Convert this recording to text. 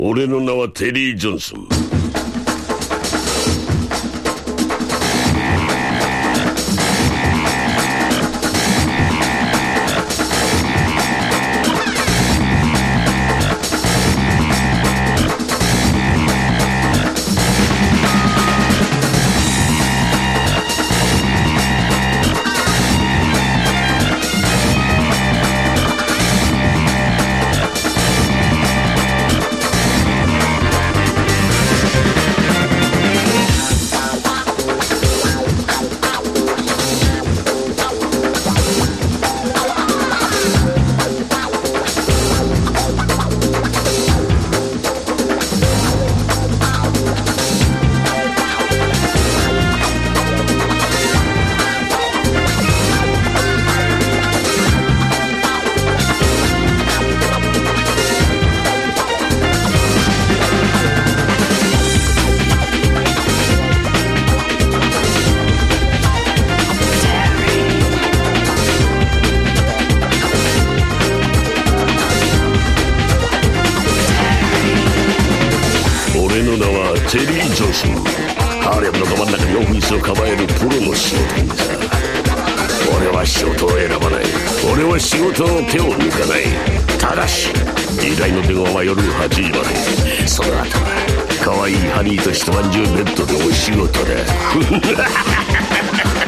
俺の名はテリー・ジョンソン。俺の名はテリー・ジョンソン。ハーレムのど真ん中にオフィスを構えるプロの仕事人だ。俺は仕事を選ばない。俺は仕事の手を抜かない。ただし依頼の電話は夜8時まで。その後は可愛いハニーと一晩中ベッドでお仕事だ。